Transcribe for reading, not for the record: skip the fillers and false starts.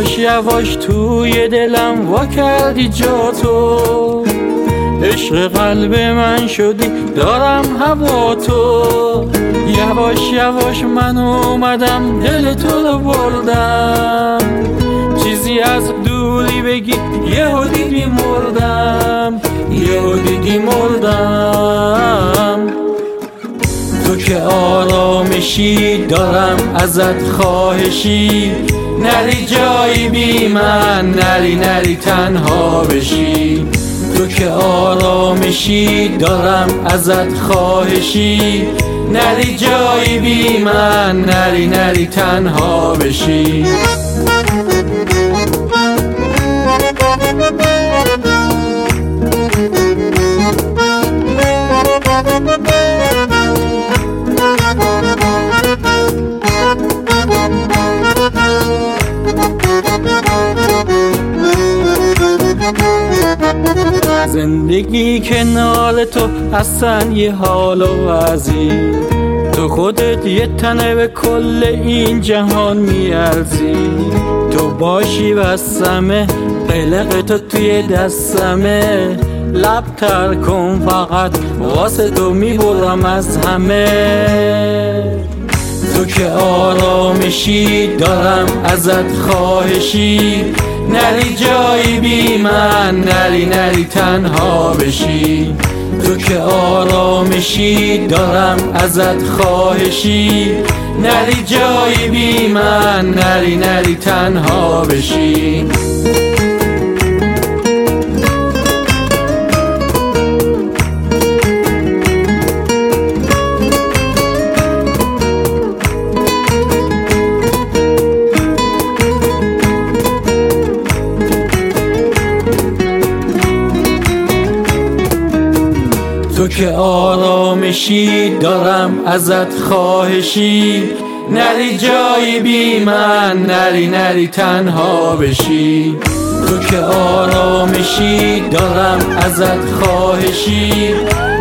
یواش یواش توی دلم وا کردی جا تو، عشق قلب من شدی دارم هوا تو. یواش یواش من اومدم دل تو رو بردم، چیزی از دوری بگی یهو دیدی مردم، یهو دیدی مردم. تو که آرامشی دارم ازت خواهشی، نری جایی بی من، نری تنها بشی. تو که آرامشی دارم ازت خواهشی، نری جایی بی من، نری تنها بشی. زندگی کنار تو اصلا یه حال و وضعی، تو خودت یه تنه به کل این جهان میارزی. تو باشی بسمه قلق تو توی دستمه، لب تر کن فقط واسه تو میبرم از همه. تو که آرامشی دارم ازت خواهشی، نری جایی بی من، نری تنها بشی. تو که آرامشی دارم ازت خواهشی، نری جایی بی من، نری تنها بشی. تو که آرامشی دارم ازت خواهشی، نری جایی بی من، نری تنها بشی. تو که آرامشی دارم ازت خواهشی،